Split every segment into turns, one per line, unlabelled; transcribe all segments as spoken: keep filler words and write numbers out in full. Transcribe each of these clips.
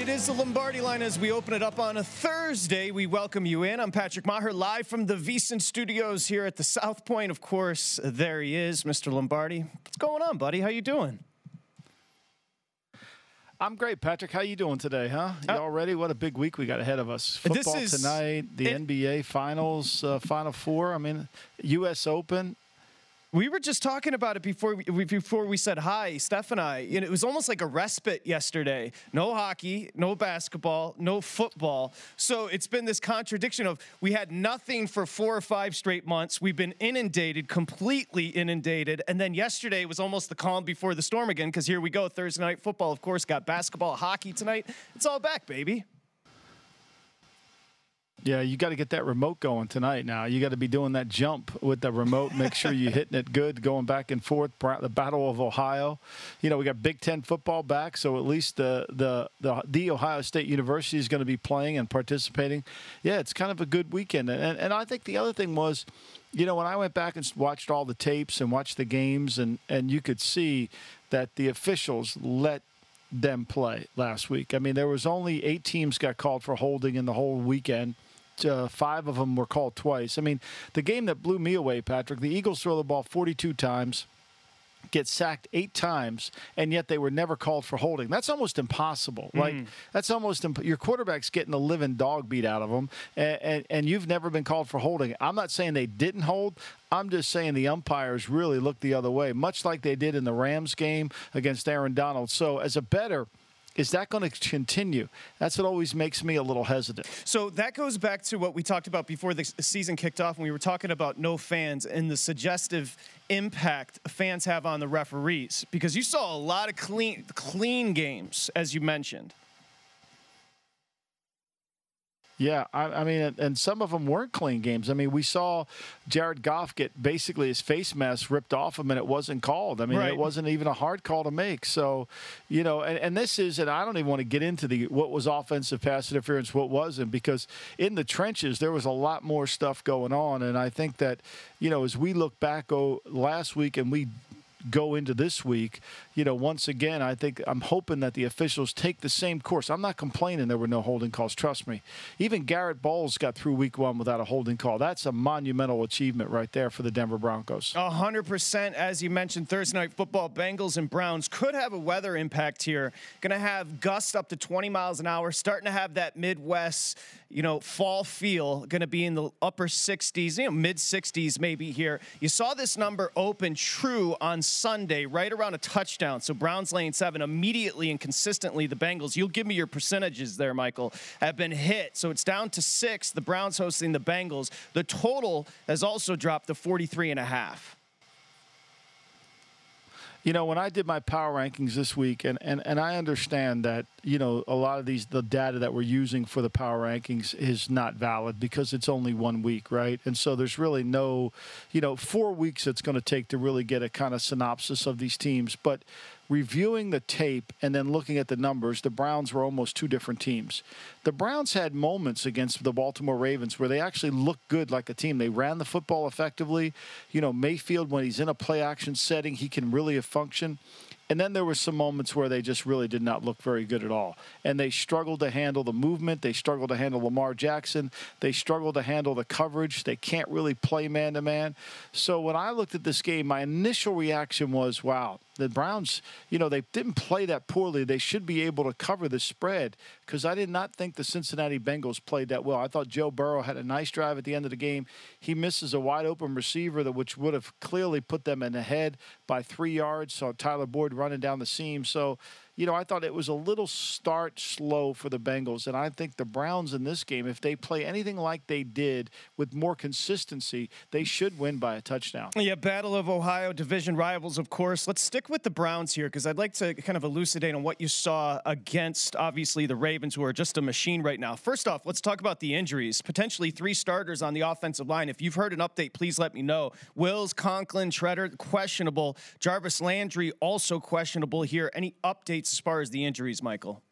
is the Lombardi Line as we open it up on a Thursday. We welcome you in. I'm Patrick Maher, live from the VSiN Studios here at the South Point. Of course, there he is, Mister Lombardi. What's going on, buddy? How you doing?
I'm great, Patrick. How you doing today, huh? You all ready? What a big week we got ahead of us. Football
This is-
tonight, the
it-
N B A Finals, uh, Final Four. I mean, U S Open.
We were just talking about it before we, before we said hi, Steph and I. You know, it was almost like a respite yesterday. No hockey, no basketball, no football. So it's been this contradiction of we had nothing for four or five straight months. We've been inundated, completely inundated. And then yesterday was almost the calm before the storm again, because here we go. Thursday night football, of course, got basketball, hockey tonight. It's all back, baby.
Yeah, you got to get that remote going tonight now. You got to be doing that jump with the remote. Make sure you're hitting it good, going back and forth. The Battle of Ohio. You know, we got Big Ten football back, so at least the the the, the Ohio State University is going to be playing and participating. Yeah, it's kind of a good weekend. And, and I think the other thing was, you know, when I went back and watched all the tapes and watched the games, and, and you could see that the officials let them play last week. I mean, there was only eight teams got called for holding in the whole weekend. Uh, five of them were called twice. I mean, the game that blew me away, Patrick, the Eagles throw the ball forty-two times, get sacked eight times, and yet they were never called for holding. That's almost impossible. Mm. Like, that's almost imp- – your quarterback's getting the living dog beat out of them, and, and, and you've never been called for holding. I'm not saying they didn't hold. I'm just saying the umpires really looked the other way, much like they did in the Rams game against Aaron Donald. So as a bettor, is that going to continue? That's what always makes me a little hesitant.
So that goes back to what we talked about before the season kicked off when we were talking about no fans and the suggestive impact fans have on the referees, because you saw a lot of clean clean games, as you mentioned.
Yeah, I, I mean, and some of them weren't clean games. I mean, we saw Jared Goff get basically his face mask ripped off him, and it wasn't called. I mean,
right.
It wasn't even a hard call to make. So, you know, and, and this is, and I don't even want to get into the what was offensive pass interference, what wasn't, because in the trenches there was a lot more stuff going on. And I think that, you know, as we look back oh, last week and we go into this week, you know, once again, I think I'm hoping that the officials take the same course. I'm not complaining there were no holding calls. Trust me. Even Garrett Bowles got through week one without a holding call. That's a monumental achievement right there for the Denver Broncos.
A hundred percent. As you mentioned, Thursday night football, Bengals and Browns could have a weather impact here. Going to have gusts up to twenty miles an hour, starting to have that Midwest, you know, fall feel. Going to be in the upper sixties, you know, mid sixties maybe here. You saw this number open true on Sunday, right around a touchdown. So Browns laying seven immediately and consistently. The Bengals, you'll give me your percentages there, Michael, have been hit. So it's down to six. The Browns hosting the Bengals. The total has also dropped to forty-three and a half.
You know, when I did my power rankings this week, and, and, and I understand that, you know, a lot of these, the data that we're using for the power rankings is not valid because it's only one week, right? And so there's really no, you know, four weeks it's going to take to really get a kind of synopsis of these teams. But reviewing the tape and then looking at the numbers, the Browns were almost two different teams. The Browns had moments against the Baltimore Ravens where they actually looked good like a team. They ran the football effectively. You know, Mayfield, when he's in a play action setting, he can really function. And then there were some moments where they just really did not look very good at all. And they struggled to handle the movement. They struggled to handle Lamar Jackson. They struggled to handle the coverage. They can't really play man-to-man. So when I looked at this game, my initial reaction was, wow, the Browns, you know, they didn't play that poorly. They should be able to cover the spread, because I did not think the Cincinnati Bengals played that well. I thought Joe Burrow had a nice drive at the end of the game. He misses a wide-open receiver, that which would have clearly put them in the head by three yards. So Tyler Boyd running down the seam. So, you know, I thought it was a little start slow for the Bengals. And I think the Browns in this game, if they play anything like they did with more consistency, they should win by a touchdown.
Yeah, Battle of Ohio, division rivals, of course. Let's stick with the Browns here, because I'd like to kind of elucidate on what you saw against, obviously, the Ravens, who are just a machine right now. First off, let's talk about the injuries. Potentially three starters on the offensive line. If you've heard an update, please let me know. Wills, Conklin, Treader, questionable. Jarvis Landry, also questionable here. Any updates as far as the injuries, Michael?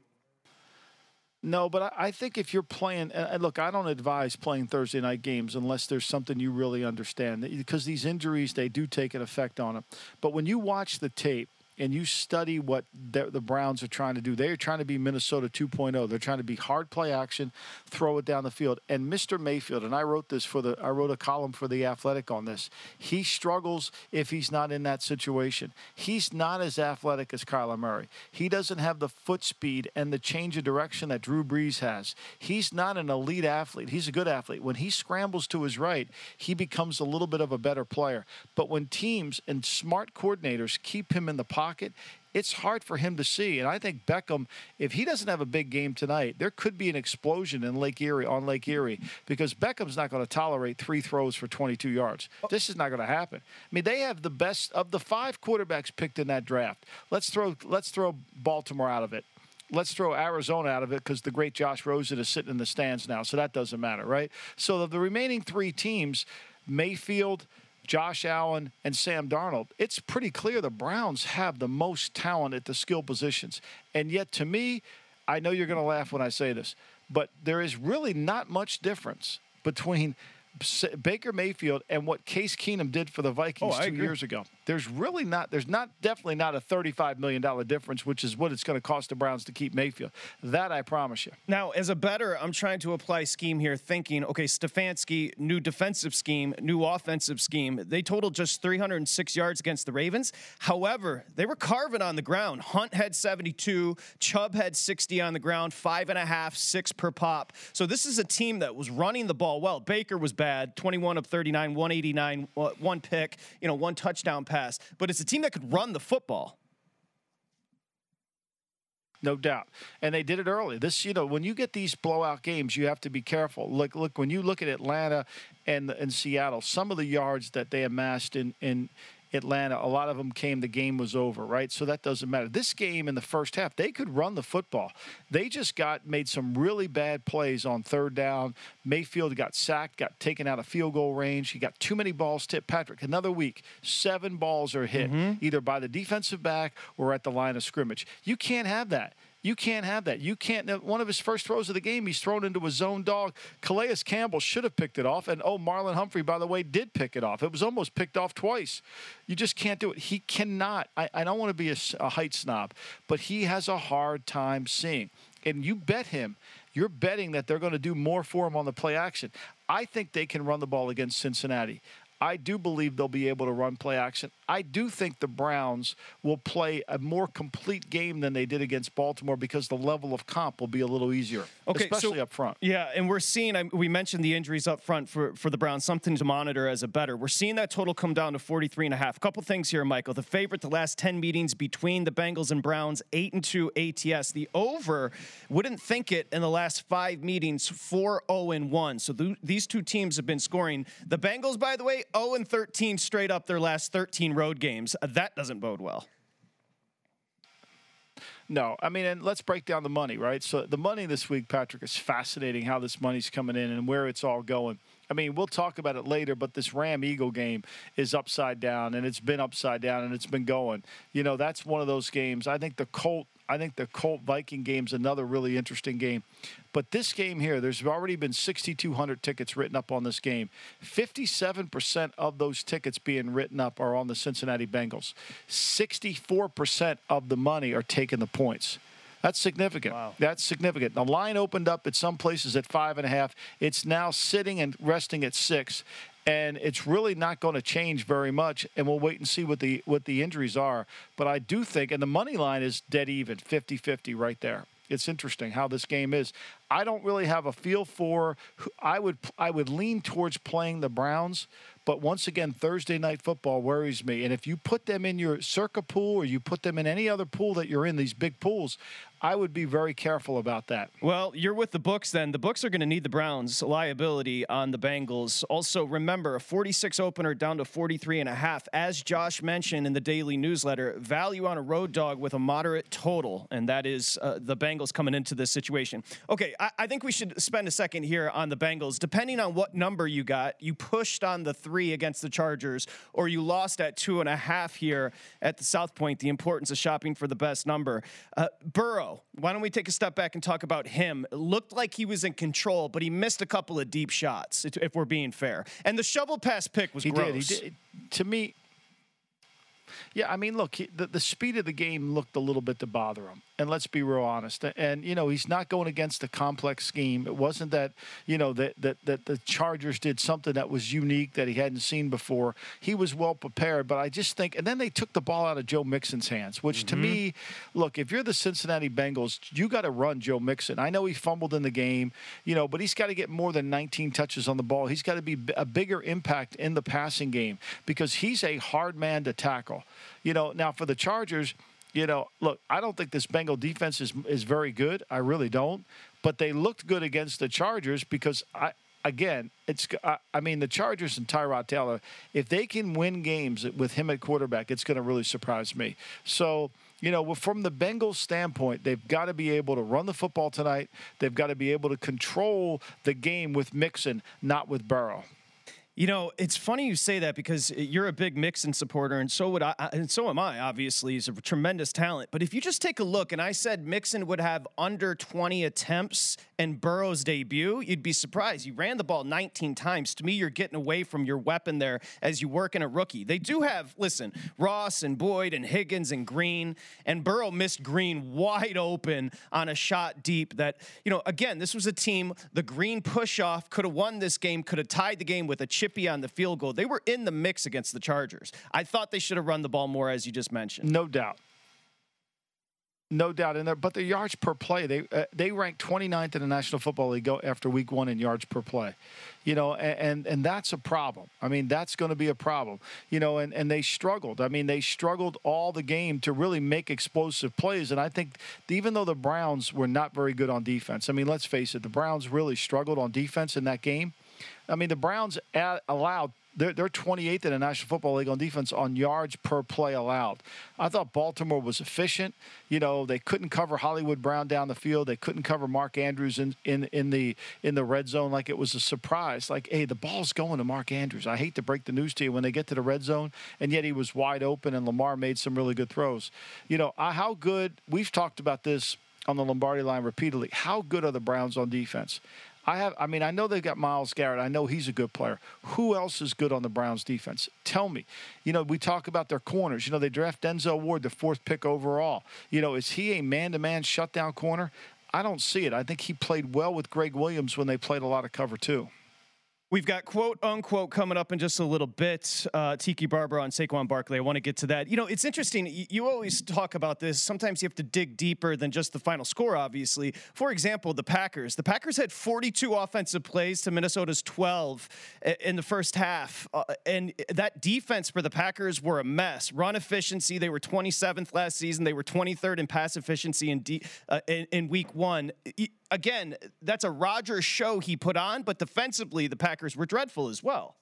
No, but I, I think if you're playing, and look, I don't advise playing Thursday night games unless there's something you really understand, because these injuries, they do take an effect on them. But when you watch the tape, and you study what the, the Browns are trying to do, they are trying to be Minnesota two point oh. They're trying to be hard play action, throw it down the field. And Mister Mayfield, and I wrote this for the, I wrote a column for The Athletic on this. He struggles if he's not in that situation. He's not as athletic as Kyler Murray. He doesn't have the foot speed and the change of direction that Drew Brees has. He's not an elite athlete. He's a good athlete. When he scrambles to his right, he becomes a little bit of a better player. But when teams and smart coordinators keep him in the pocket, it's hard for him to see. And I think Beckham, if he doesn't have a big game tonight, there could be an explosion in Lake Erie, on Lake Erie, because Beckham's not going to tolerate three throws for twenty-two yards. This is not going to happen. I mean, they have the best of the five quarterbacks picked in that draft. Let's throw let's throw Baltimore out of it. Let's throw Arizona out of it because the great Josh Rosen is sitting in the stands now, so that doesn't matter, right? So the remaining three teams, Mayfield, Josh Allen, and Sam Darnold, it's pretty clear the Browns have the most talent at the skill positions. And yet, to me, I know you're going to laugh when I say this, but there is really not much difference between Baker Mayfield and what Case Keenum did for the Vikings
oh,
two
agree.
years ago. There's really not, there's not, definitely not a thirty-five million dollars difference, which is what it's going to cost the Browns to keep Mayfield. That I promise you.
Now, as a bettor, I'm trying to apply scheme here, thinking, okay, Stefanski, new defensive scheme, new offensive scheme. They totaled just three hundred six yards against the Ravens. However, they were carving on the ground. Hunt had seventy-two, Chubb had sixty on the ground, five and a half, six per pop. So this is a team that was running the ball well. Baker was bad, twenty-one of thirty-nine, one eighty-nine, one pick, you know, one touchdown pass. But it's a team that could run the football.
No doubt. And they did it early. This, you know, when you get these blowout games, you have to be careful. Look, look, when you look at Atlanta and, and Seattle, some of the yards that they amassed in, in Atlanta, a lot of them came, the game was over, right? So that doesn't matter. This game in the first half, they could run the football. They just got made some really bad plays on third down. Mayfield got sacked, got taken out of field goal range. He got too many balls tipped. Patrick, another week, seven balls are hit, mm-hmm. either by the defensive back or at the line of scrimmage. You can't have that. You can't have that. You can't. One of his first throws of the game, he's thrown into a zone dog. Calais Campbell should have picked it off. And, oh, Marlon Humphrey, by the way, did pick it off. It was almost picked off twice. You just can't do it. He cannot. I, I don't want to be a, a height snob, but he has a hard time seeing. And you bet him. You're betting that they're going to do more for him on the play action. I think they can run the ball against Cincinnati. I do believe they'll be able to run play action. I do think the Browns will play a more complete game than they did against Baltimore because the level of comp will be a little easier, okay, especially
so,
up front.
Yeah, and we're seeing, I, we mentioned the injuries up front for, for the Browns, something to monitor as a bettor. We're seeing that total come down to forty-three and a half. A couple things here, Michael. The favorite the last ten meetings between the Bengals and Browns, eight and two A T S. The over, wouldn't think it, in the last five meetings, four oh and one. So th- these two teams have been scoring. The Bengals, by the way, oh and thirteen straight up their last thirteen road games. That doesn't bode well.
No, I mean, and let's break down the money, right? So the money this week, Patrick, is fascinating how this money's coming in and where it's all going. I mean, we'll talk about it later, but this Ram-Eagle game is upside down, and it's been upside down, and it's been going. You know, that's one of those games. I think the Colt I think the Colt-Viking game's another really interesting game. But this game here, there's already been sixty-two hundred tickets written up on this game. fifty-seven percent of those tickets being written up are on the Cincinnati Bengals. sixty-four percent of the money are taking the points. That's significant.
Wow.
That's significant. The line opened up at some places at five and a half. It's now sitting and resting at six. And it's really not going to change very much, and we'll wait and see what the what the injuries are. But I do think, and the money line is dead even, fifty-fifty right there. It's interesting how this game is. I don't really have a feel for – I would I would lean towards playing the Browns, but once again, Thursday Night Football worries me. And if you put them in your Circa pool or you put them in any other pool that you're in, these big pools, I would be very careful about that.
Well, you're with the books then. The books are going to need the Browns' liability on the Bengals. Also, remember, a forty-six opener down to forty-three and a half. As Josh mentioned in the daily newsletter, value on a road dog with a moderate total, and that is uh, the Bengals coming into this situation. Okay, I, I think we should spend a second here on the Bengals. Depending on what number you got, you pushed on the three against the Chargers, or you lost at two and a half here at the South Point, the importance of shopping for the best number. Uh, Burrow. Why don't we take a step back and talk about him? It looked like he was in control, but he missed a couple of deep shots, if we're being fair. And the shovel pass pick was
he
gross.
Did. He did. To me, Yeah, I mean, look, he, the, the speed of the game looked a little bit to bother him. And let's be real honest. And, you know, he's not going against a complex scheme. It wasn't that, you know, that, that, that the Chargers did something that was unique that he hadn't seen before. He was well prepared. But I just think – and then they took the ball out of Joe Mixon's hands, which mm-hmm. to me, look, if you're the Cincinnati Bengals, you got to run Joe Mixon. I know he fumbled in the game, you know, but he's got to get more than nineteen touches on the ball. He's got to be a bigger impact in the passing game because he's a hard man to tackle. You know, now for the Chargers – you know, look, I don't think this Bengal defense is is very good. I really don't. But they looked good against the Chargers because, I again, it's I, I mean, the Chargers and Tyrod Taylor, if they can win games with him at quarterback, it's going to really surprise me. So, you know, from the Bengals standpoint, they've got to be able to run the football tonight. They've got to be able to control the game with Mixon, not with Burrow.
You know, it's funny you say that because you're a big Mixon supporter, and so would I, and so am I. Obviously, he's a tremendous talent. But if you just take a look, and I said Mixon would have under twenty attempts in Burrow's debut, you'd be surprised. He ran the ball nineteen times. To me, you're getting away from your weapon there as you work in a rookie. They do have, listen, Ross and Boyd and Higgins and Green, and Burrow missed Green wide open on a shot deep. That, you know, again, this was a team. The Green push off could have won this game, could have tied the game with a chip on the field goal. They were in the mix against the Chargers. I thought they should have run the ball more, as you just mentioned.
No doubt. No doubt in there. But the yards per play, they uh, they ranked twenty-ninth in the National Football League after week one in yards per play. You know, and, and, and that's a problem. I mean, that's going to be a problem. You know, and, and they struggled. I mean, they struggled all the game to really make explosive plays. And I think even though the Browns were not very good on defense, I mean, let's face it, the Browns really struggled on defense in that game. I mean, the Browns allowed they're, they're twenty-eighth in the National Football League on defense on yards per play allowed. I thought Baltimore was efficient. You know, they couldn't cover Hollywood Brown down the field. They couldn't cover Mark Andrews in, in, in the in the red zone like it was a surprise. Like, hey, the ball's going to Mark Andrews. I hate to break the news to you when they get to the red zone, and yet he was wide open, and Lamar made some really good throws. You know, how good – we've talked about this on the Lombardi line repeatedly. How good are the Browns on defense? I have. I mean, I know they've got Myles Garrett. I know he's a good player. Who else is good on the Browns defense? Tell me. You know, we talk about their corners. You know, they draft Denzel Ward, the fourth pick overall. You know, is he a man-to-man shutdown corner? I don't see it. I think he played well with Greg Williams when they played a lot of cover too.
We've got quote unquote coming up in just a little bit. Uh, Tiki Barber on Saquon Barkley. I want to get to that. You know, it's interesting. You, you always talk about this. Sometimes you have to dig deeper than just the final score, obviously. For example, the Packers. The Packers had forty-two offensive plays to Minnesota's twelve in the first half. Uh, and that defense for the Packers were a mess. Run efficiency, they were twenty-seventh last season. They were twenty-third in pass efficiency in, D, uh, in, in week one. Again, that's a Rodgers show he put on, but defensively, the Packers were dreadful as well.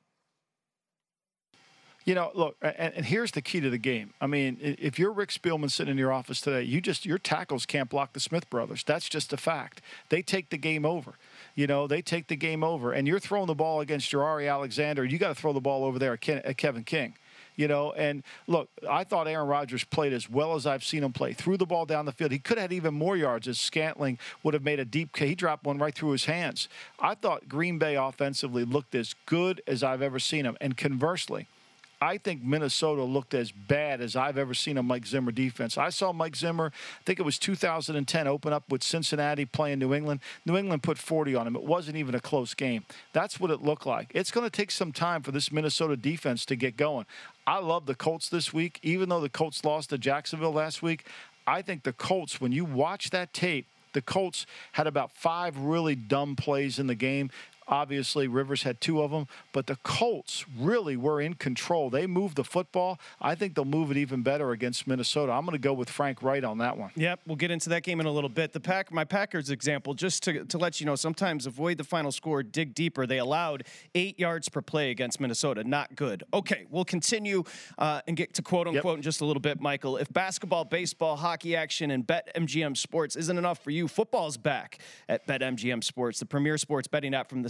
You know, look, and, and here's the key to the game. I mean, if you're Rick Spielman sitting in your office today, you just your tackles can't block the Smith brothers. That's just a fact. They take the game over. You know, they take the game over, and you're throwing the ball against Ja'Ari Alexander. You got to throw the ball over there at, Ken, at Kevin King. You know, and look, I thought Aaron Rodgers played as well as I've seen him play. Threw the ball down the field. He could have had even more yards as Scantling would have made a deep – he dropped one right through his hands. I thought Green Bay offensively looked as good as I've ever seen him. And conversely, I think Minnesota looked as bad as I've ever seen a Mike Zimmer defense. I saw Mike Zimmer, I think it was two thousand ten, open up with Cincinnati playing New England. New England put forty on him. It wasn't even a close game. That's what it looked like. It's going to take some time for this Minnesota defense to get going. I love the Colts this week. Even though the Colts lost to Jacksonville last week, I think the Colts, when you watch that tape, the Colts had about five really dumb plays in the game. Obviously, Rivers had two of them, but the Colts really were in control. They moved the football. I think they'll move it even better against Minnesota. I'm going to go with Frank Wright on that one.
Yep, we'll get into that game in a little bit. The Pack, my Packers example, just to, to let you know, sometimes avoid the final score, dig deeper. They allowed eight yards per play against Minnesota. Not good. Okay, we'll continue uh, and get to quote unquote yep. in just a little bit, Michael. If basketball, baseball, hockey action, and BetMGM Sports isn't enough for you, football's back at BetMGM Sports, the premier sports betting app from the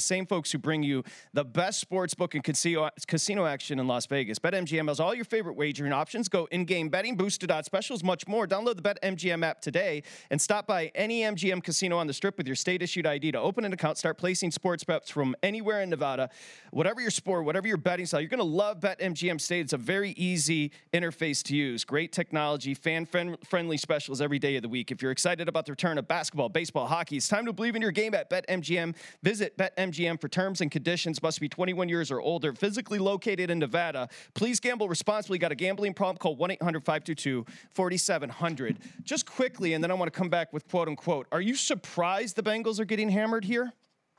same folks who bring you the best sportsbook and casino, casino action in Las Vegas. BetMGM has all your favorite wagering options. Go in-game betting, boosted odds specials, much more. Download the BetMGM app today and stop by any M G M casino on the Strip with your state-issued I D to open an account. Start placing sports bets from anywhere in Nevada. Whatever your sport, whatever your betting style, you're going to love BetMGM State. It's a very easy interface to use. Great technology, fan-friendly specials every day of the week. If you're excited about the return of basketball, baseball, hockey, it's time to believe in your game at BetMGM. Visit BetMGM for terms and conditions. Must be twenty-one years or older. Physically located in Nevada. Please gamble responsibly. Got a gambling problem? Call one eight hundred five two two four seven zero zero. Just quickly, and then I want to come back with quote unquote. Are you surprised the Bengals are getting hammered here?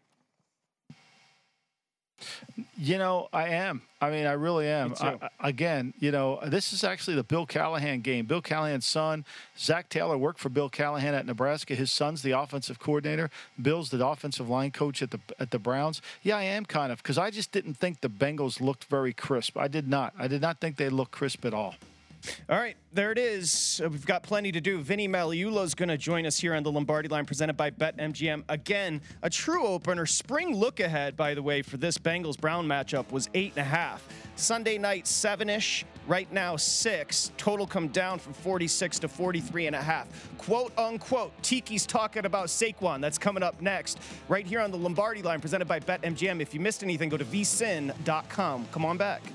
You know, I am. I mean, I really am.
Me too.
I, again, you know, this is actually the Bill Callahan game. Bill Callahan's son, Zach Taylor, worked for Bill Callahan at Nebraska. His son's the offensive coordinator. Bill's the offensive line coach at the at the Browns. Yeah, I am kind of, because I just didn't think the Bengals looked very crisp. I did not. I did not think they looked crisp at all.
All right, there it is. We've got plenty to do. Vinny Magliulo is going to join us here on the Lombardi Line, presented by BetMGM. Again, a true opener. Spring look ahead, by the way, for this Bengals-Brown matchup was eight and a half. Sunday night, seven-ish. Right now, six. Total come down from forty-six to forty-three and a half. Quote unquote. Tiki's talking about Saquon. That's coming up next, right here on the Lombardi Line, presented by BetMGM. If you missed anything, go to v sin dot com. Come on back.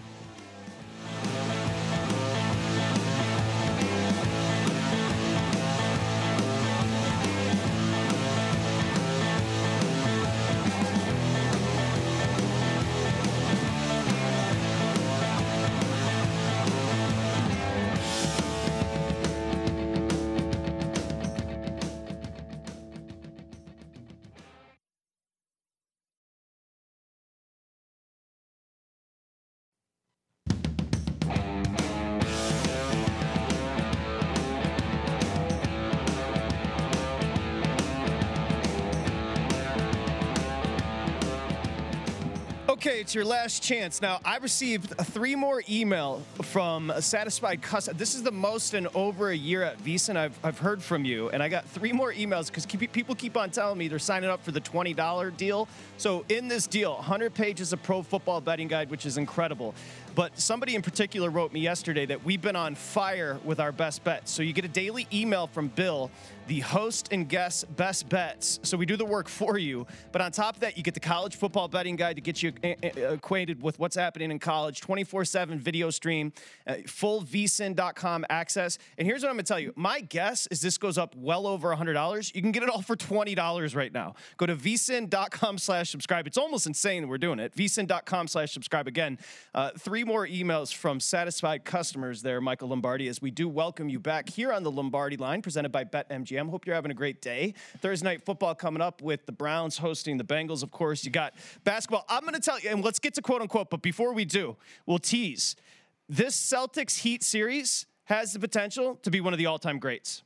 Okay, it's your last chance. Now, I received three more email from a satisfied customer. This is the most in over a year at VSiN I've, I've heard from you. And I got three more emails because keep, people keep on telling me they're signing up for the twenty dollar deal. So in this deal, one hundred pages of pro football betting guide, which is incredible. But somebody in particular wrote me yesterday that we've been on fire with our best bets. So you get a daily email from Bill, the host and guest best bets. So we do the work for you. But on top of that, you get the college football betting guide to get you acquainted with what's happening in college, twenty-four seven video stream, uh, full v sin dot com access. And here's what I'm going to tell you. My guess is this goes up well over one hundred dollars. You can get it all for twenty dollars right now. Go to v sin dot com slash subscribe. It's almost insane that we're doing it. v sin dot com slash subscribe. Again, uh, three more emails from satisfied customers there, Michael Lombardi, as we do welcome you back here on the Lombardi Line, presented by BetMGM. Hope you're having a great day. Thursday night football coming up with the Browns hosting the Bengals. Of course, you got basketball. I'm going to tell you, and let's get to quote unquote, but before we do, we'll tease. This Celtics Heat series has the potential to be one of the all-time greats.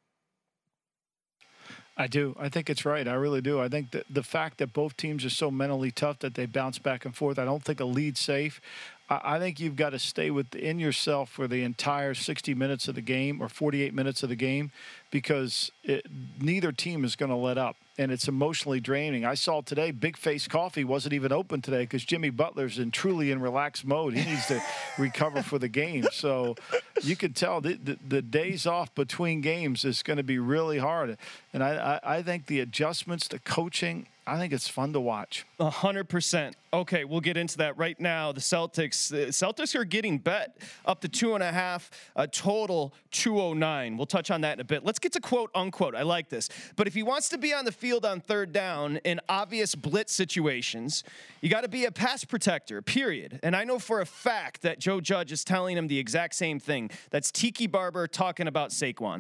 I do. I think it's right. I really do. I think that the fact that both teams are so mentally tough that they bounce back and forth, I don't think a lead's safe. I think you've got to stay within yourself for the entire sixty minutes of the game or forty-eight minutes of the game, because it, neither team is going to let up, and it's emotionally draining. I saw today Big Face Coffee wasn't even open today because Jimmy Butler's in truly in relaxed mode. He needs to recover for the game. So you can tell the, the, the days off between games is going to be really hard. And I, I, I think the adjustments, the coaching, I think it's fun to watch.
A hundred percent. Okay, we'll get into that right now. The Celtics, the Celtics are getting bet up to two and a half, a total two oh nine. We'll touch on that in a bit. Let's get to quote unquote. I like this. But if he wants to be on the field on third down in obvious blitz situations, you got to be a pass protector, period. And I know for a fact that Joe Judge is telling him the exact same thing. That's Tiki Barber talking about Saquon.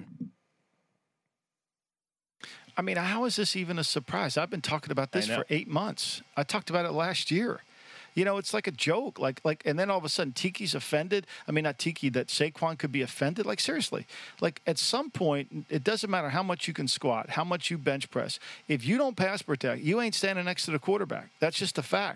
I mean, how is this even a surprise? I've been talking about this for eight months. I talked about it last year. You know, it's like a joke. Like, like, and then all of a sudden, Tiki's offended. I mean, not Tiki, that Saquon could be offended. Like, seriously. Like, at some point, it doesn't matter how much you can squat, how much you bench press. If you don't pass protect, you ain't standing next to the quarterback. That's just a fact.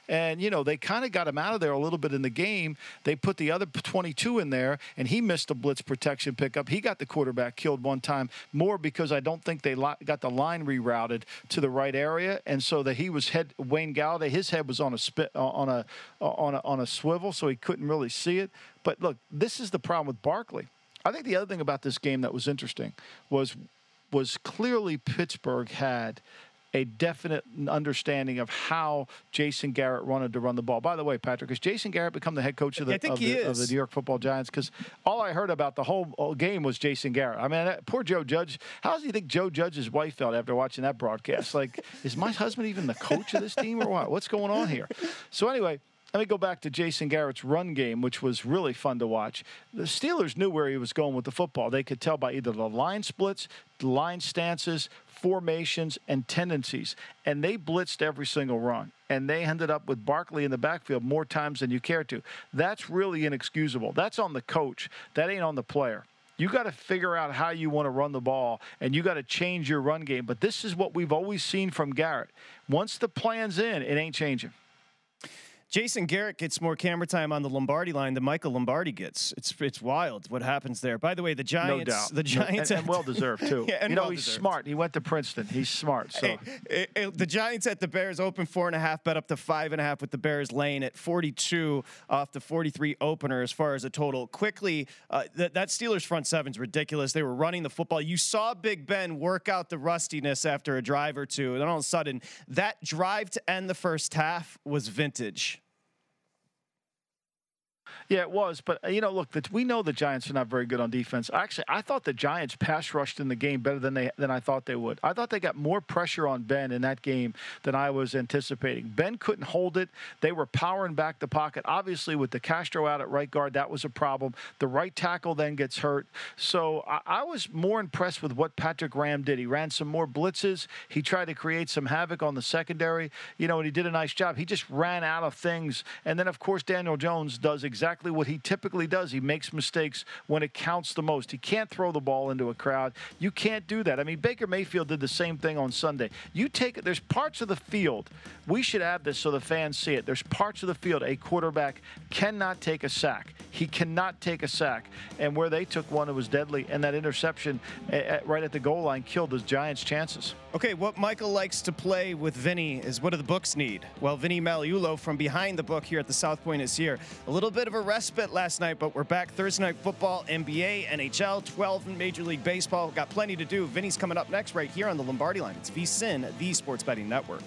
And, you know, they kind of got him out of there a little bit in the game. They put the other twenty-two in there, and he missed a blitz protection pickup. He got the quarterback killed one time, more because I don't think they li- got the line rerouted to the right area, and so that he was head Wayne Galladay, his head was on a spit uh, on a uh, on a on a swivel, so he couldn't really see it. But look, this is the problem with Barkley. I think the other thing about this game that was interesting was was clearly Pittsburgh had a definite understanding of how Jason Garrett wanted to run the ball. By the way, Patrick, has Jason Garrett become the head coach of the, of the, of the New York Football Giants? Because all I heard about the whole game was Jason Garrett. I mean, that, poor Joe Judge. How does he think Joe Judge's wife felt after watching that broadcast? Like, is my husband even the coach of this team or what? What's going on here? So anyway, let me go back to Jason Garrett's run game, which was really fun to watch. The Steelers knew where he was going with the football. They could tell by either the line splits, the line stances, formations, and tendencies. And they blitzed every single run. And they ended up with Barkley in the backfield more times than you care to. That's really inexcusable. That's on the coach. That ain't on the player. You got to figure out how you want to run the ball, and you got to change your run game. But this is what we've always seen from Garrett. Once the plan's in, it ain't changing.
Jason Garrett gets more camera time on the Lombardi line than Michael Lombardi gets. It's it's wild what happens there. By the way, the Giants,
no doubt.
the Giants,
and, and well deserved too.
yeah, and
you know,
well
he's
deserved.
smart. He went to Princeton. He's smart. So
hey, it, it, the Giants at the Bears open four and a half, bet up to five and a half with the Bears laying at forty-two off the forty-three opener as far as a total. Quickly, uh, th- that Steelers front seven's ridiculous. They were running the football. You saw Big Ben work out the rustiness after a drive or two, and then all of a sudden, that drive to end the first half was vintage.
Yeah, it was. But, you know, look, the, we know the Giants are not very good on defense. Actually, I thought the Giants pass rushed in the game better than they than I thought they would. I thought they got more pressure on Ben in that game than I was anticipating. Ben couldn't hold it. They were powering back the pocket. Obviously, with the Castro out at right guard, that was a problem. The right tackle then gets hurt. So I, I was more impressed with what Patrick Graham did. He ran some more blitzes. He tried to create some havoc on the secondary, you know, and he did a nice job. He just ran out of things. And then, of course, Daniel Jones does exactly what he typically does. He makes mistakes when it counts the most. He can't throw the ball into a crowd. You can't do that. I mean, Baker Mayfield did the same thing on Sunday. You take it. There's parts of the field. We should have this so the fans see it. There's parts of the field a quarterback cannot take a sack. He cannot take a sack. And where they took one, it was deadly. And that interception at, right at the goal line killed the Giants' chances.
Okay, what Michael likes to play with Vinny is what do the books need? Well, Vinny Magliulo from behind the book here at the South Point is here. A little bit of a respite last night, but we're back Thursday Night Football, N B A, N H L, twelve in Major League Baseball. Got plenty to do. Vinny's coming up next right here on the Lombardi Line. It's V S I N, the Sports Betting Network.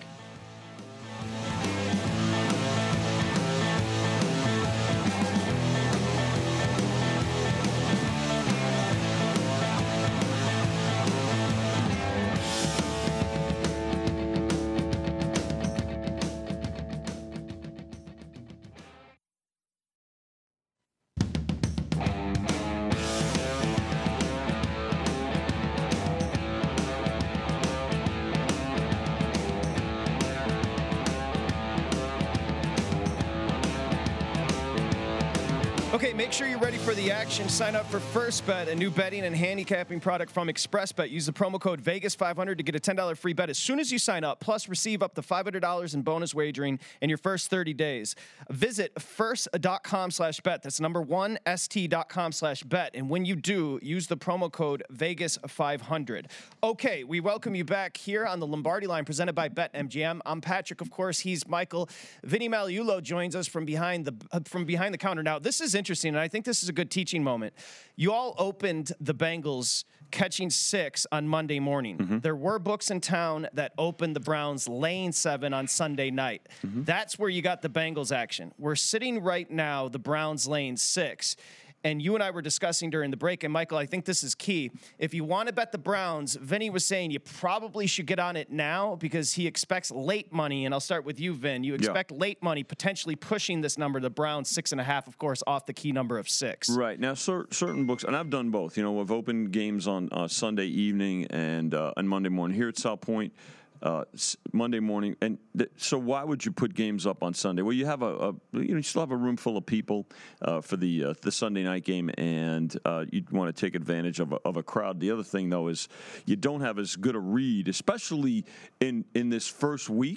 Okay, make sure you're ready for the action. Sign up for First Bet, a new betting and handicapping product from ExpressBet. Use the promo code Vegas five hundred to get a ten dollars free bet as soon as you sign up, plus receive up to five hundred dollars in bonus wagering in your first thirty days. Visit first.com slash bet. That's number one, st.com slash bet. And when you do, use the promo code Vegas five hundred. Okay, we welcome you back here on the Lombardi Line presented by BetMGM. I'm Patrick, of course. He's Michael. Vinny Magliulo joins us from behind the uh, from behind the counter. Now, this is interesting, and I think this is a good teaching moment. You all opened the Bengals catching six on Monday morning. Mm-hmm. There were books in town that opened the Browns laying seven on Sunday night. Mm-hmm. That's where you got the Bengals action. We're sitting right now, the Browns laying six. And you and I were discussing during the break, and Michael, I think this is key. If you want to bet the Browns, Vinny was saying you probably should get on it now because he expects late money. And I'll start with you, Vin. You expect yeah. late money potentially pushing this number, the Browns six and a half, of course, off the key number of six.
Right. Now, cer- certain books, and I've done both. You know, we've opened games on uh, Sunday evening and uh, on Monday morning here at South Point. Uh, Monday morning, and th- so why would you put games up on Sunday? Well, you have a, a you know you still have a room full of people uh, for the uh, the Sunday night game, and uh, you want to take advantage of a, of a crowd. The other thing, though, is you don't have as good a read, especially in in this first week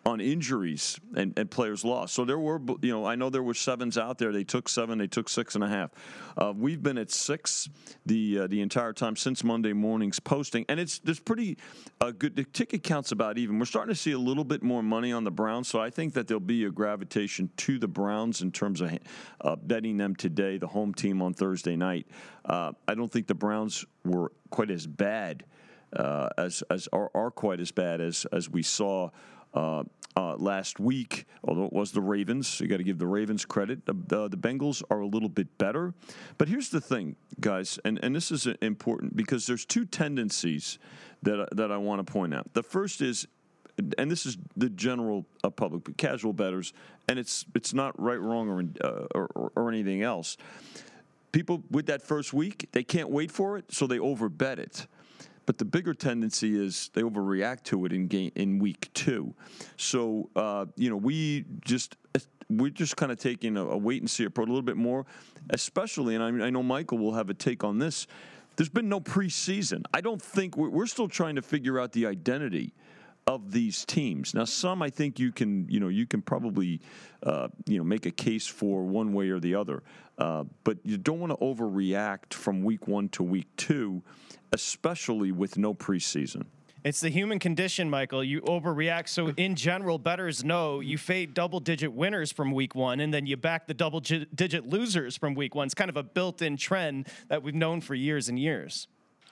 on injuries and, and players lost. So there were, you know, I know there were sevens out there. They took seven. They took six and a half. Uh, we've been at six the uh, the entire time since Monday morning's posting, and it's there's pretty uh, good. The ticket count's about even. We're starting to see a little bit more money on the Browns, so I think that there'll be a gravitation to the Browns in terms of uh, betting them today, the home team on Thursday night. Uh, I don't think the Browns were quite as bad uh, as as are, are quite as bad as as we saw. Uh, uh, last week, although it was the Ravens. You got to give the Ravens credit. The, the, the Bengals are a little bit better. But here's the thing, guys, and, and this is important because there's two tendencies that, that I want to point out. The first is, and this is the general uh, public, casual bettors, and it's it's not right, wrong, or, uh, or, or anything else. People with that first week, they can't wait for it, so they overbet it. But the bigger tendency is they overreact to it in game in week two. So uh, you know, we just we're just kind of taking a, a wait and see approach a little bit more, especially. And I, I know Michael will have a take on this. There's been no preseason. I don't think we're, we're still trying to figure out the identity of these teams. Now, some I think you can you know you can probably uh, you know make a case for one way or the other, uh, but you don't want to overreact from week one to week two, especially with no preseason.
It's the human condition, Michael. You overreact. So in general, bettors know you fade double-digit winners from week one, and then you back the double-digit losers from week one. It's kind of a built-in trend that we've known for years and years.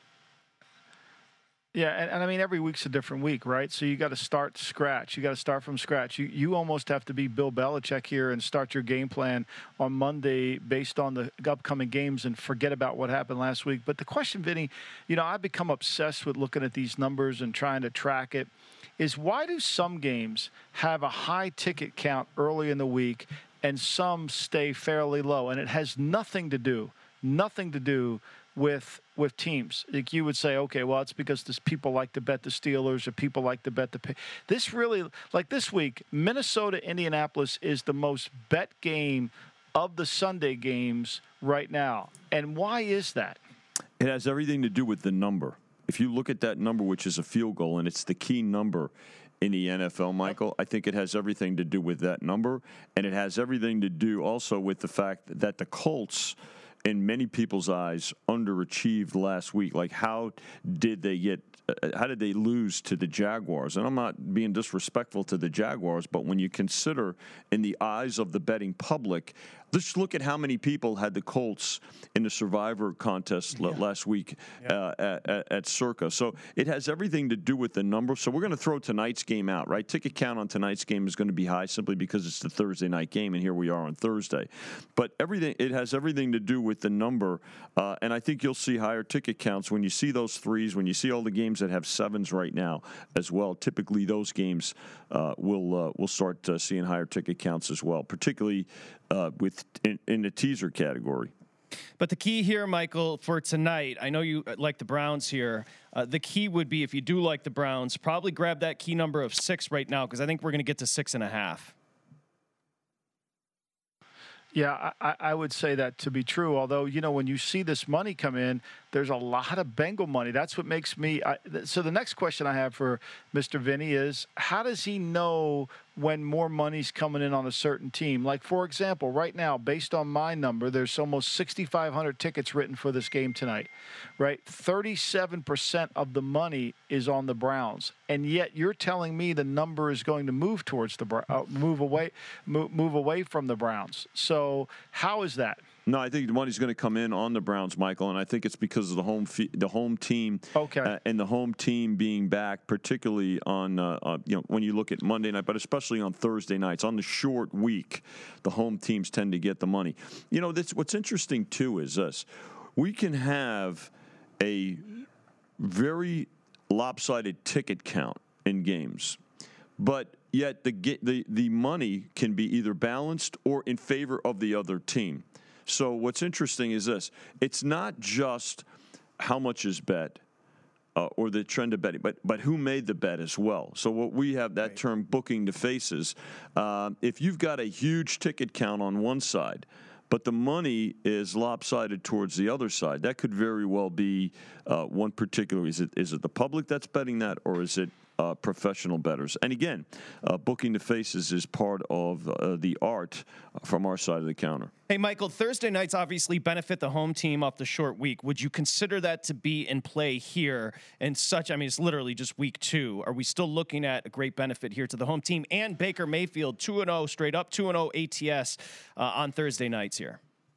Yeah, and, and I mean, every week's a different week, right? So you got to start scratch. You got to start from scratch. You you almost have to be Bill Belichick here and start your game plan on Monday based on the upcoming games and forget about what happened last week. But the question, Vinny, you know, I've become obsessed with looking at these numbers and trying to track it, is why do some games have a high ticket count early in the week and some stay fairly low? And it has nothing to do, nothing to do with with teams. Like you would say, okay, well, it's because this people like to bet the Steelers or people like to bet the pay. This really, like this week, Minnesota, Indianapolis is the most bet game of the Sunday games right now. And why is that?
It has everything to do with the number. If you look at that number, which is a field goal, and it's the key number in the N F L, Michael, I think it has everything to do with that number. And it has everything to do also with the fact that the Colts, in many people's eyes, underachieved last week. Like, how did they get, uh, how did they lose to the Jaguars? And I'm not being disrespectful to the Jaguars, but when you consider in the eyes of the betting public, let's look at how many people had the Colts in the Survivor contest yeah. last week yeah. uh, at, at Circa. So it has everything to do with the number. So we're going to throw tonight's game out, right? Ticket count on tonight's game is going to be high simply because it's the Thursday night game, and here we are on Thursday. But everything it has everything to do with the number, uh, and I think you'll see higher ticket counts when you see those threes, when you see all the games that have sevens right now as well. Typically, those games uh, will uh, will start uh, seeing higher ticket counts as well, particularly uh, with in, in the teaser category.
But the key here, Michael, for tonight, I know you like the Browns here. Uh, the key would be, if you do like the Browns, probably grab that key number of six right now, because I think we're going to get to six and a half.
Yeah, I, I would say that to be true. Although, you know, when you see this money come in, there's a lot of Bengal money. That's what makes me. I, so the next question I have for Mister Vinny is, how does he know when more money's coming in on a certain team? Like, for example, right now, based on my number, there's almost sixty-five hundred tickets written for this game tonight, right? thirty-seven percent of the money is on the Browns, and yet you're telling me the number is going to move towards the uh, move away, move, move away from the Browns. So how is that?
No, I think the money's going to come in on the Browns, Michael, and I think it's because of the home fe- the home team,
okay,
uh, and the home team being back, particularly on uh, uh, you know when you look at Monday night, but especially on Thursday nights on the short week, the home teams tend to get the money. You know, that's what's interesting too is this: we can have a very lopsided ticket count in games, but yet the the the money can be either balanced or in favor of the other team. So what's interesting is this: it's not just how much is bet uh, or the trend of betting, but but who made the bet as well. So what we have that right. term booking the faces. Uh, if you've got a huge ticket count on one side, but the money is lopsided towards the other side, that could very well be uh, one particular. Is it is it the public that's betting that, or is it uh, professional bettors. And again, uh, booking the faces is part of uh, the art from our side of the counter.
Hey, Michael, Thursday nights obviously benefit the home team off the short week. Would you consider that to be in play here and such? I mean, it's literally just week two. Are we still looking at a great benefit here to the home team and Baker Mayfield two and oh straight up, two and oh A T S uh, on Thursday nights here?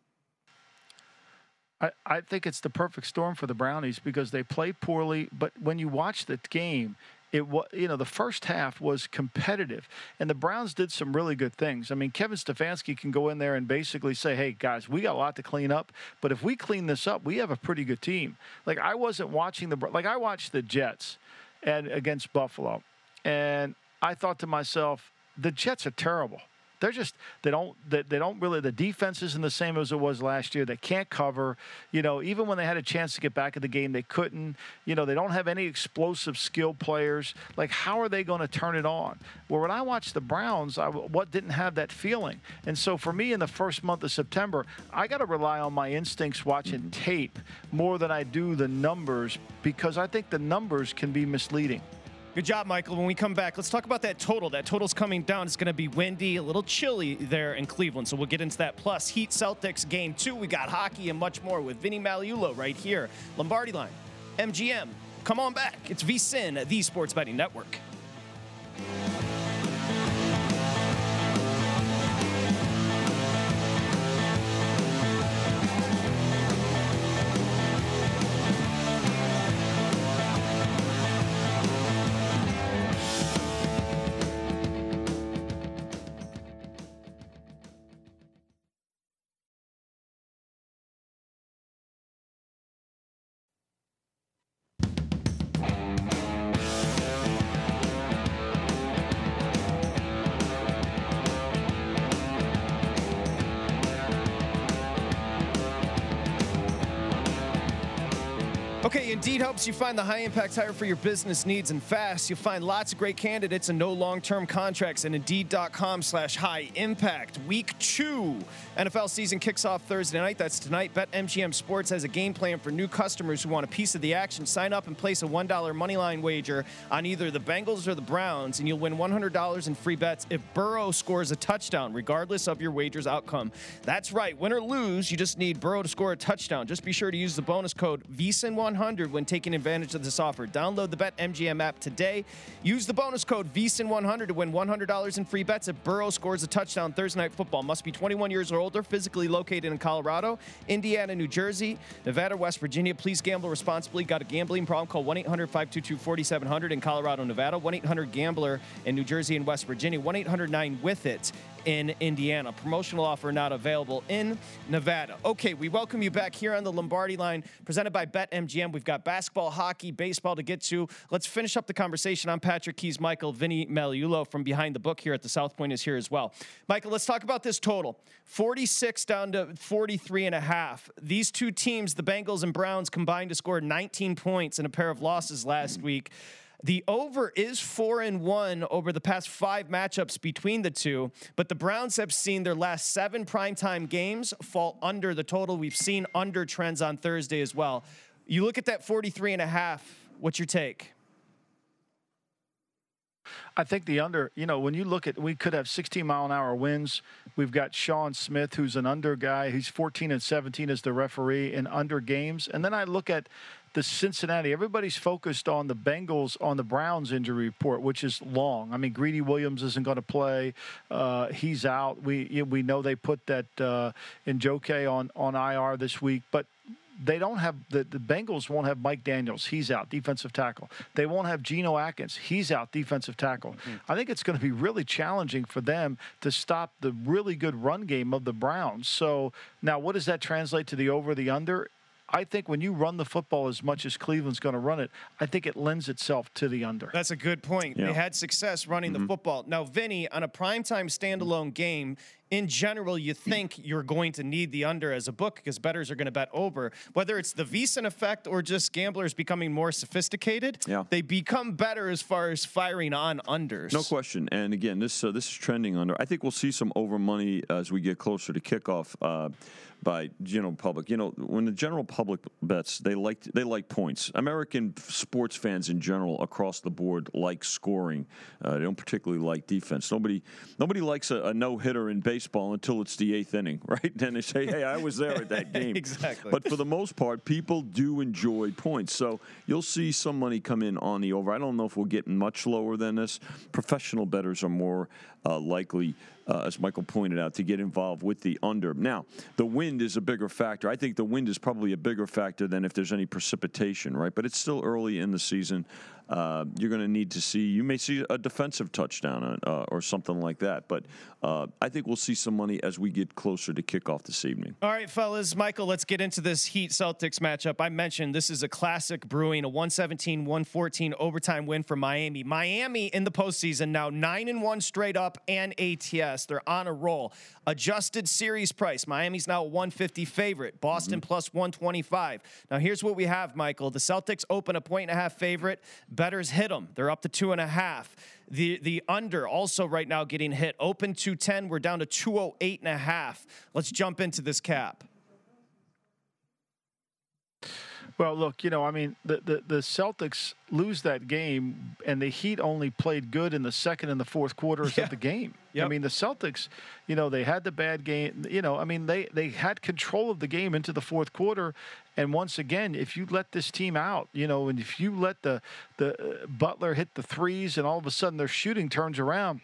I, I think it's the perfect storm for the Brownies because they play poorly, but when you watch the game, it was, you know, the first half was competitive, and the Browns did some really good things. I mean, Kevin Stefanski can go in there and basically say, hey, guys, we got a lot to clean up, but if we clean this up, we have a pretty good team. Like, I wasn't watching the – like, I watched the Jets and against Buffalo, and I thought to myself, the Jets are terrible. They're just they don't they, they don't really the defense isn't the same as it was last year. They can't cover. You know, even when they had a chance to get back in the game, they couldn't. You know, they don't have any explosive skill players. Like, how are they going to turn it on? Well, when I watched the Browns, I what didn't have that feeling. And so for me in the first month of September, I got to rely on my instincts watching tape more than I do the numbers because I think the numbers can be misleading.
Good job, Michael. When we come back, let's talk about that total. That total's coming down. It's going to be windy, a little chilly there in Cleveland, so we'll get into that. Plus, Heat Celtics game two. We got hockey and much more with Vinny Magliulo right here. Lombardi Line, M G M. Come on back. It's VSiN, the Sports Betting Network. Okay, Indeed helps you find the high-impact hire for your business needs and fast. You'll find lots of great candidates and no long-term contracts at Indeed.com slash high impact. Week two, N F L season kicks off Thursday night. That's tonight. BetMGM Sports has a game plan for new customers who want a piece of the action. Sign up and place a one dollar moneyline wager on either the Bengals or the Browns, and you'll win one hundred dollars in free bets if Burrow scores a touchdown, regardless of your wager's outcome. That's right. Win or lose, you just need Burrow to score a touchdown. Just be sure to use the bonus code V S I N one hundred when taking advantage of this offer. Download the BetMGM app today. Use the bonus code V S I N one hundred to win one hundred dollars in free bets if Burrow scores a touchdown Thursday Night Football. Must be twenty-one years or older, physically located in Colorado, Indiana, New Jersey, Nevada, West Virginia. Please gamble responsibly. Got a gambling problem? Call one eight hundred five two two four seven zero zero in Colorado, Nevada, one eight hundred gambler in New Jersey and West Virginia, one eight hundred nine with it in Indiana. Promotional offer not available in Nevada. Okay, we welcome you back here on the Lombardi Line, presented by BetMGM. We've got basketball, hockey, baseball to get to. Let's finish up the conversation. I'm Patrick Keys. Michael Vinny Magliulo from Behind the Book here at the South Point is here as well. Michael, let's talk about this total. forty-six down to forty-three and a half. These two teams, the Bengals and Browns, combined to score nineteen points in a pair of losses last week. The over is four and one over the past five matchups between the two, but the Browns have seen their last seven primetime games fall under the total. We've seen under trends on Thursday as well. You look at that forty-three and a half. What's your take?
I think the under, you know, when you look at, we could have sixteen mile an hour winds. We've got Sean Smith, who's an under guy. He's fourteen and seventeen as the referee in under games. And then I look at the Cincinnati. Everybody's focused on the Bengals, on the Browns injury report, which is long. I mean, Greedy Williams isn't going to play. Uh, he's out. We we know they put that uh, Njoku on, on I R this week, but they don't have the, the Bengals won't have Mike Daniels. He's out, defensive tackle. They won't have Geno Atkins. He's out, defensive tackle. Mm-hmm. I think it's going to be really challenging for them to stop the really good run game of the Browns. So now what does that translate to the over, the under? I think when you run the football as much as Cleveland's going to run it, I think it lends itself to the under.
That's a good point. Yeah. They had success running mm-hmm. the football. Now, Vinny, on a primetime standalone game, in general, you think you're going to need the under as a book because bettors are going to bet over. Whether it's the V S I N effect or just gamblers becoming more sophisticated, yeah. they become better as far as firing on unders.
No question. And again, this uh, this is trending under. I think we'll see some over money as we get closer to kickoff. Uh, by general public. You know, when the general public bets, they like they like points. American sports fans in general, across the board, like scoring. Uh, they don't particularly like defense. Nobody nobody likes a, a no hitter in baseball until it's the eighth inning, right? Then they say, "Hey, I was there at that game."
Exactly.
But for the most part, people do enjoy points. So you'll see some money come in on the over. I don't know if we'll get much lower than this. Professional bettors are more uh, likely, uh, as Michael pointed out, to get involved with the under. Now, the wind is a bigger factor. I think the wind is probably a bigger factor than if there's any precipitation, right? But it's still early in the season. Uh, you're going to need to see, you may see a defensive touchdown uh, or something like that. But uh, I think we'll see some money as we get closer to kickoff this evening.
All right, fellas. Michael, let's get into this Heat-Celtics matchup. I mentioned this is a classic brewing, a one seventeen one fourteen overtime win for Miami. Miami in the postseason now nine and one straight up and A T S. They're on a roll. Adjusted series price. Miami's now a one fifty favorite. Boston mm-hmm. plus one twenty-five. Now, here's what we have, Michael. The Celtics open a point and a half favorite. Bettors hit them. They're up to two and a half. The the under also right now getting hit. Open two ten. We're down to two oh eight and a half. Let's jump into this cap.
Well, look, you know, I mean, the, the, the Celtics lose that game, and the Heat only played good in the second and the fourth quarters
yeah.
of the game.
Yep.
I mean, the Celtics, you know, they had the bad game. You know, I mean, they, they had control of the game into the fourth quarter. And once again, if you let this team out, you know, and if you let the, the uh, Butler hit the threes and all of a sudden their shooting turns around,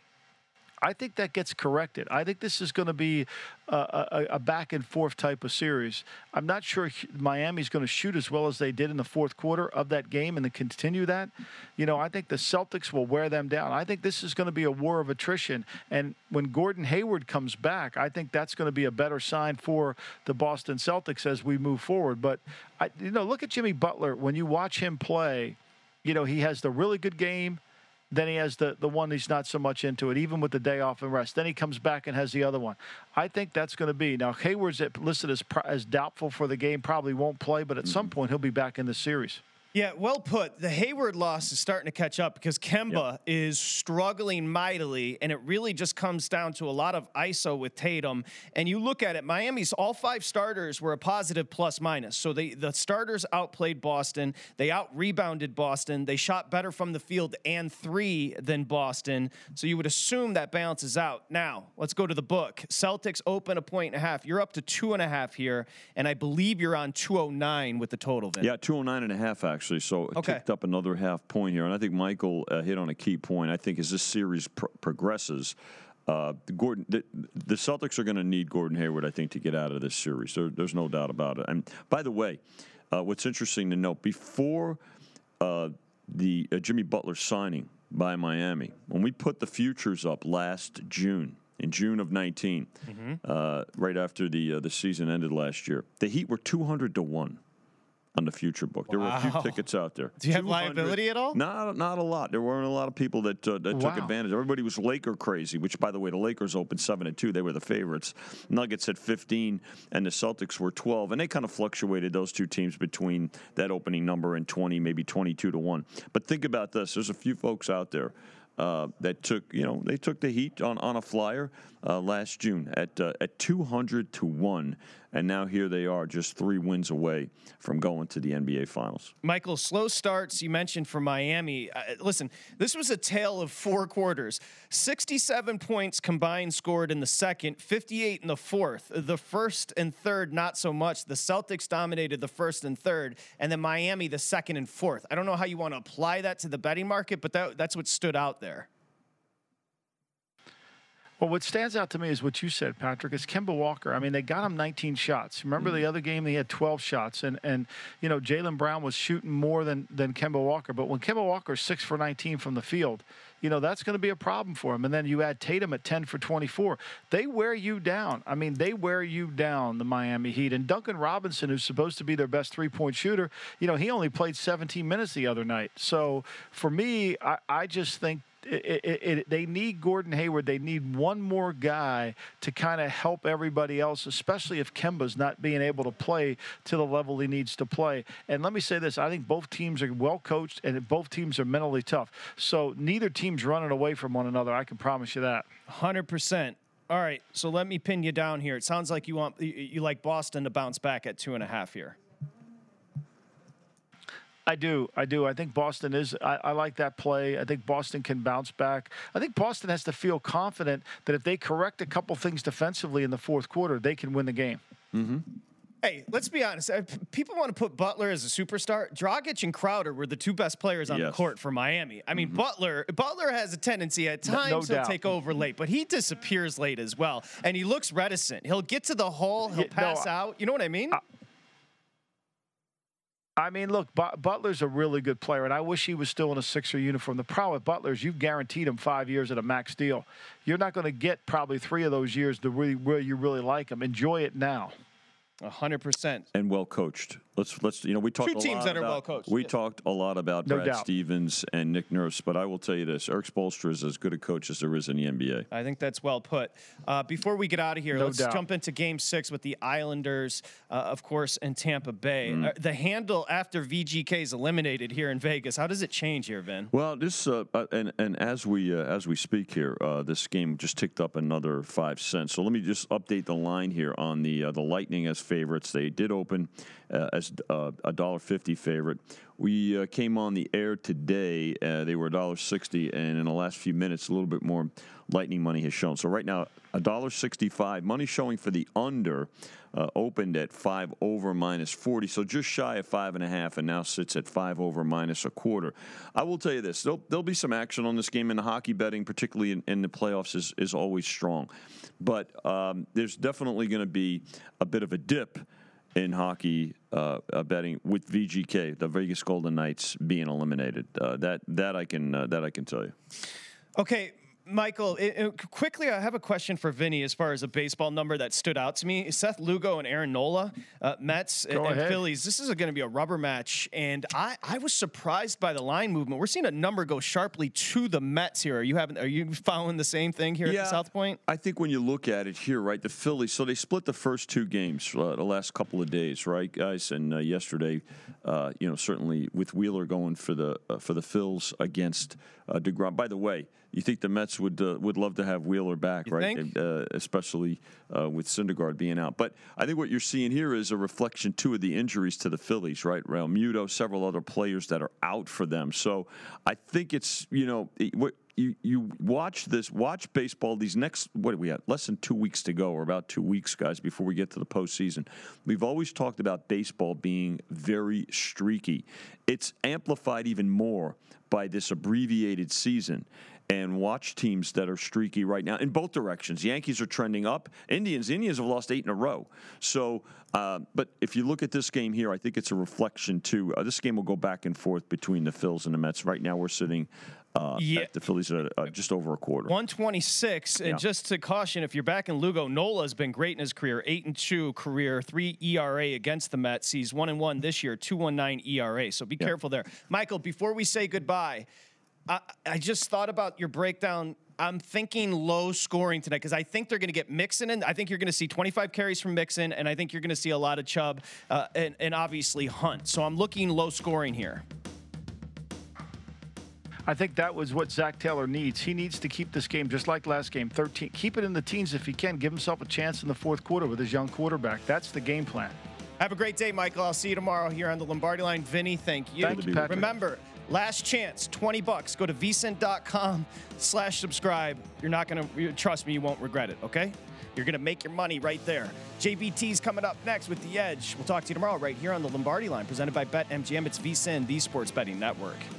I think that gets corrected. I think this is going to be a, a, a back and forth type of series. I'm not sure Miami's going to shoot as well as they did in the fourth quarter of that game and then continue that. You know, I think the Celtics will wear them down. I think this is going to be a war of attrition. And when Gordon Hayward comes back, I think that's going to be a better sign for the Boston Celtics as we move forward. But, I, you know, look at Jimmy Butler. When you watch him play, you know, he has the really good game. Then he has the, the one he's not so much into it, even with the day off and rest. Then he comes back and has the other one. I think that's going to be. Now, Hayward's listed as, as doubtful for the game, probably won't play, but at mm-hmm. some point he'll be back in the series.
Yeah, well put. The Hayward loss is starting to catch up because Kemba
yep.
is struggling mightily, and it really just comes down to a lot of I S O with Tatum. And you look at it, Miami's all five starters were a positive plus minus. So they, the starters outplayed Boston. They out-rebounded Boston. They shot better from the field and three than Boston. So you would assume that balances out. Now, let's go to the book. Celtics open a point and a half. You're up to two and a half here, and I believe you're on two oh nine with the total, Vin.
Yeah, two oh nine and a half, actually. Actually, so it
okay.
ticked up another half point here, and I think Michael uh, hit on a key point. I think as this series pr- progresses, uh, Gordon, the, the Celtics are going to need Gordon Hayward, I think, to get out of this series. There, there's no doubt about it. And by the way, uh, what's interesting to note, before uh, the uh, Jimmy Butler signing by Miami, when we put the futures up last June, in June of nineteen, mm-hmm. uh, right after the uh, the season ended last year, the Heat were two hundred to one. On the future book. There
wow.
were a few tickets out there.
Do you have liability at all?
Not, not a lot. There weren't a lot of people that uh, that
wow.
took advantage. Everybody was Laker crazy, which, by the way, the Lakers opened seven and two. They were the favorites. Nuggets had fifteen, and the Celtics were twelve. And they kind of fluctuated, those two teams, between that opening number and twenty, maybe twenty-two to one. But think about this. There's a few folks out there uh, that took, you know, they took the Heat on, on a flyer uh, last June at uh, at two hundred to one. And now here they are, just three wins away from going to the N B A Finals.
Michael, slow starts you mentioned for Miami. Uh, listen, this was a tale of four quarters. sixty-seven points combined scored in the second, fifty-eight in the fourth. The first and third, not so much. The Celtics dominated the first and third, and then Miami the second and fourth. I don't know how you want to apply that to the betting market, but that, that's what stood out there.
Well, what stands out to me is what you said, Patrick, is Kemba Walker. I mean, they got him nineteen shots. Remember mm-hmm. the other game, he had twelve shots. And, and you know, Jaylen Brown was shooting more than, than Kemba Walker. But when Kemba Walker is six for nineteen from the field, you know, that's going to be a problem for him. And then you add Tatum at ten for twenty-four. They wear you down. I mean, they wear you down, the Miami Heat. And Duncan Robinson, who's supposed to be their best three-point shooter, you know, he only played seventeen minutes the other night. So for me, I, I just think It, it, it, they need Gordon Hayward. They need one more guy to kind of help everybody else, especially if Kemba's not being able to play to the level he needs to play. And let me say this. I think both teams are well coached, and both teams are mentally tough. So neither team's running away from one another. I can promise you that.
one hundred percent. All right, so let me pin you down here. It sounds like you want you, you like Boston to bounce back at two and a half here.
I do. I do. I think Boston is – I like that play. I think Boston can bounce back. I think Boston has to feel confident that if they correct a couple things defensively in the fourth quarter, they can win the game.
Mm-hmm.
Hey, let's be honest. People want to put Butler as a superstar. Dragic and Crowder were the two best players on yes. the court for Miami. I mean, mm-hmm. Butler Butler has a tendency at times no, no he'll take over late, but he disappears late as well. And he looks reticent. He'll get to the hole. He'll pass no, out. You know what I mean? I,
I mean, look, Butler's a really good player, and I wish he was still in a Sixer uniform. The problem with Butler is you've guaranteed him five years at a max deal. You're not going to get probably three of those years to really where you really like him. Enjoy it now.
A hundred percent.
And well coached. Let's let's you know we talked
two teams
a lot
that are
about,
well coached.
We
yes.
talked a lot about
no
Brad
doubt.
Stevens and Nick Nurse, but I will tell you this: Eric Spoelstra is as good a coach as there is in the N B A.
I think that's well put. Uh, before we get out of here,
no
let's
doubt.
jump into Game Six with the Islanders, uh, of course, and Tampa Bay. Mm. Uh, the handle after V G K is eliminated here in Vegas. How does it change here, Vin?
Well, this uh, and and as we uh, as we speak here, uh, this game just ticked up another five cents. So let me just update the line here on the uh, the Lightning as favorites. They did open uh, as uh, a dollar fifty favorite. We uh, came on the air today. Uh, they were a dollar sixty, and in the last few minutes, a little bit more Lightning money has shown. So right now, a dollar sixty-five. Money showing for the under uh, opened at five over minus forty, so just shy of five and a half, and now sits at five over minus a quarter. I will tell you this: there'll, there'll be some action on this game, and the hockey betting, particularly in, in the playoffs, is is always strong. But um, there's definitely going to be a bit of a dip in hockey uh, uh, betting with V G K, the Vegas Golden Knights, being eliminated. Uh, that that I can uh, that I can tell you.
Okay. Michael, it, it, quickly, I have a question for Vinny as far as a baseball number that stood out to me. Seth Lugo and Aaron Nola, uh, Mets
Go
and
ahead.
Phillies. This is going to be a rubber match, and I, I was surprised by the line movement. We're seeing a number go sharply to the Mets here. Are you having? Are you following the same thing here
yeah,
at the South Point?
I think when you look at it here, right, the Phillies. So they split the first two games uh, the last couple of days, right, guys? And uh, yesterday, uh, you know, certainly with Wheeler going for the uh, for the Phils against uh, DeGrom. By the way, you think the Mets would uh, would love to have Wheeler back,
you
right?
Think?
Uh, especially uh, with Syndergaard being out. But I think what you're seeing here is a reflection, too, of the injuries to the Phillies, right? Realmuto, several other players that are out for them. So I think it's, you know, it, what you you watch this, watch baseball these next, what do we have, less than two weeks to go, or about two weeks, guys, before we get to the postseason. We've always talked about baseball being very streaky. It's amplified even more by this abbreviated season. And watch teams that are streaky right now in both directions. Yankees are trending up. Indians, Indians have lost eight in a row. So, uh, but if you look at this game here, I think it's a reflection too. Uh, this game will go back and forth between the Phils and the Mets. Right now, we're sitting uh, yeah. at the Phillies at uh, just over a quarter.
one twenty-six, and yeah. just to caution, if you're back in Lugo, Nola's been great in his career. Eight and two career, three E R A against the Mets. He's one and one this year, two one nine E R A. So be yeah. careful there, Michael. Before we say goodbye. I, I just thought about your breakdown. I'm thinking low scoring tonight because I think they're going to get Mixon in. I think you're going to see twenty-five carries from Mixon, and I think you're going to see a lot of Chubb uh, and, and obviously Hunt. So I'm looking low scoring here.
I think that was what Zach Taylor needs. He needs to keep this game just like last game, thirteen. Keep it in the teens if he can. Give himself a chance in the fourth quarter with his young quarterback. That's the game plan.
Have a great day, Michael. I'll see you tomorrow here on the Lombardi Line. Vinny, thank you.
Thank you, Patrick.
Remember, last chance, twenty bucks. Go to V S I N dot com slash subscribe. You're not going to, trust me, you won't regret it, okay? You're going to make your money right there. J B T's coming up next with The Edge. We'll talk to you tomorrow right here on the Lombardi Line, presented by BetMGM. It's V S I N, the Sports Betting Network.